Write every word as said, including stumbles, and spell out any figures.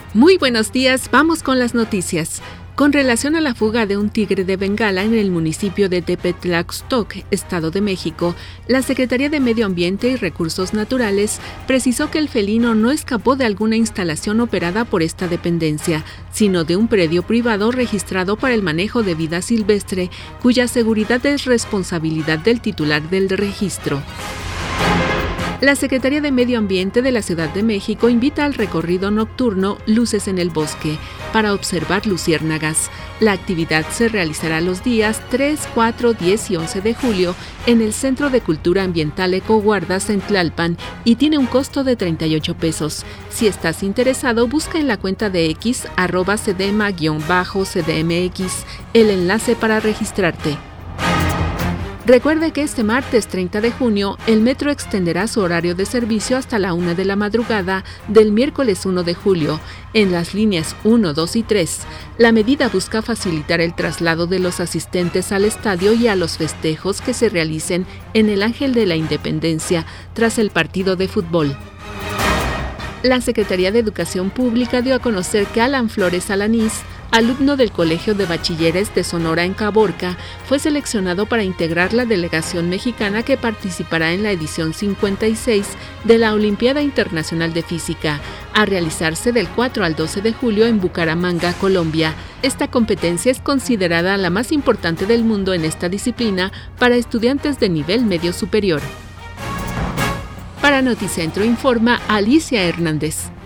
Muy buenos días, vamos con las noticias. Con relación a la fuga de un tigre de Bengala en el municipio de Tepetlaxtoc, Estado de México, la Secretaría de Medio Ambiente y Recursos Naturales precisó que el felino no escapó de alguna instalación operada por esta dependencia, sino de un predio privado registrado para el manejo de vida silvestre, cuya seguridad es responsabilidad del titular del registro. La Secretaría de Medio Ambiente de la Ciudad de México invita al recorrido nocturno Luces en el Bosque para observar luciérnagas. La actividad se realizará los días tres, cuatro, diez y once de julio en el Centro de Cultura Ambiental Ecoguardas en Tlalpan y tiene un costo de treinta y ocho pesos. Si estás interesado, busca en la cuenta de X arroba cedema-cdmx el enlace para registrarte. Recuerde que este martes treinta de junio, el metro extenderá su horario de servicio hasta la una de la madrugada del miércoles uno de julio, en las líneas uno, dos y tres. La medida busca facilitar el traslado de los asistentes al estadio y a los festejos que se realicen en el Ángel de la Independencia tras el partido de fútbol. La Secretaría de Educación Pública dio a conocer que Alan Flores Alanís, alumno del Colegio de Bachilleres de Sonora en Caborca, fue seleccionado para integrar la delegación mexicana que participará en la edición cincuenta y seis de la Olimpiada Internacional de Física, a realizarse del cuatro al doce de julio en Bucaramanga, Colombia. Esta competencia es considerada la más importante del mundo en esta disciplina para estudiantes de nivel medio superior. Para Noticentro informa Alicia Hernández.